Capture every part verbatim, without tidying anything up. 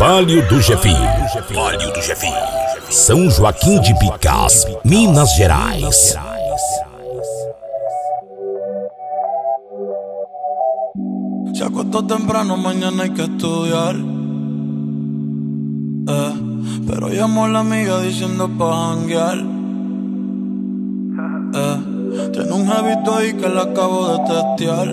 Vale do Jefi, Vale do Jefi, São Joaquim de Bicas, Minas Gerais. Se acostó temprano, mañana hay que estudiar. Eh, pero llamó a la amiga diciendo pa' janguear. Eh, tiene un jevito ahí que la acabo de testear.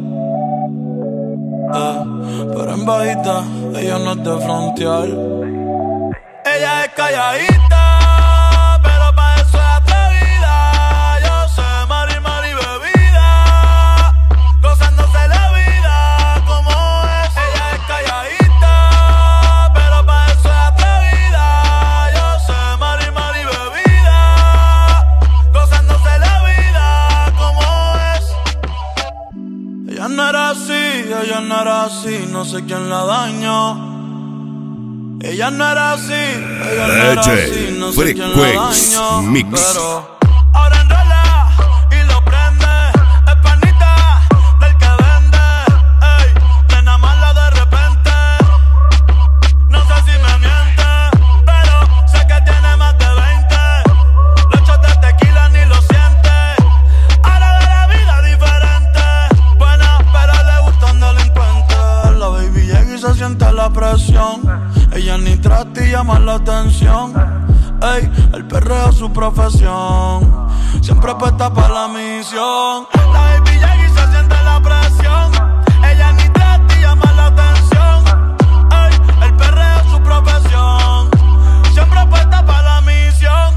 Eh, pero en bajita, ella no es de frontear. Ella es calladita, pero pa' eso es atrevida. Yo sé, mari, mari, bebida, gozándose la vida como es. Ella es calladita, pero pa' eso es atrevida. Yo sé, mari, mari, bebida, gozándose la vida como es. Ella no era así, ella no era así, no sé quién la dañó. Ella no era así, ella no era así, no sé quién la dañó. Mix. Pero ahora enrola y lo prende, es panita del que vende. Ey, nena mala de repente, no sé si me miente, pero sé que tiene más de veinte. Los shots de tequila ni lo siente, ahora de la vida diferente. Buena, pero le gustan delincuentes. La baby llega y se siente la presión. Ella ni trata y llama la atención. Ey, el perreo es su profesión. Siempre puesta para la misión. La baby llega y se siente la presión. Ella ni trata y llama la atención. Ey, el perreo es su profesión. Siempre puesta para la misión.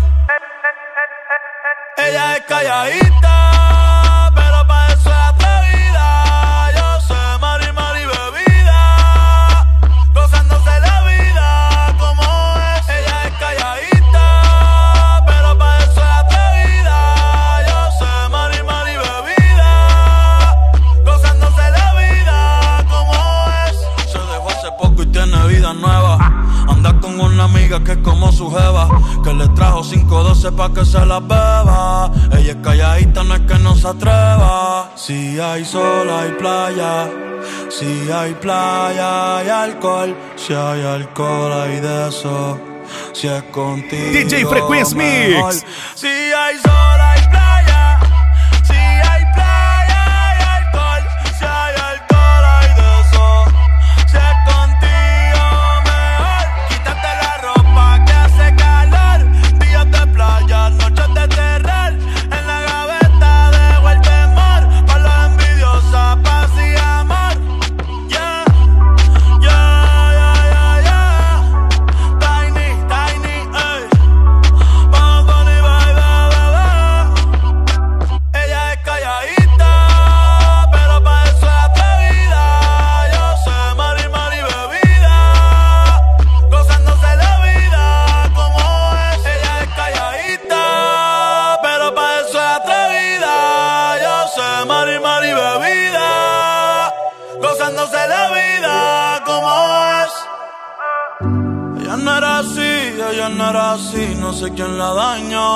Ella es calladita, pero pa' eso es atrevida. Yo sé, mari, mari, bebida, gozándose la vida como es. Ella es calladita, pero pa' eso es atrevida. Yo sé, mari, mari, bebida, gozándose la vida como es. Se dejó hace poco y tiene vida nueva. Anda con una amiga que es como su jeva, que le trajo cinco doce pa' que se la beba. Ella es calladita, no es que no se atreva. Si hay sol, hay playa. Si hay playa, hay alcohol. Si hay alcohol, hay de eso. Si es contigo, D J Frequency mejor. Mix. Si hay sol, hay playa. Si hay playa, hay alcohol. Si hay alcohol, hay de eso. Si es contigo, mejor. Quítate la ropa que hace calor. Días de playa, noches de terror. En la gaveta dejo el temor. Pa' las envidiosas, paz y amor. Yeah, yeah, yeah, yeah, yeah. Tiny, tiny, ey. Vamos con y baila, bebé. Ella es calladita, pero pa' eso es atrevida. Yo sé, mari, mari, bebida, gozándose la vida como es. Ella es calladita, pero pa' eso es atrevida. Yo sé, mari, mari, bebida, gozándose la vida como es. Ella no era así, ella no era así, no sé quién la dañó.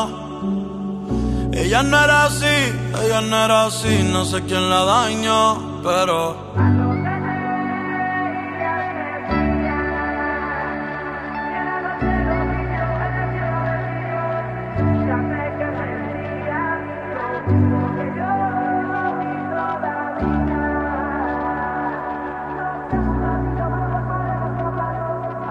Ella no era así, ella no era así, no sé quién la dañó, pero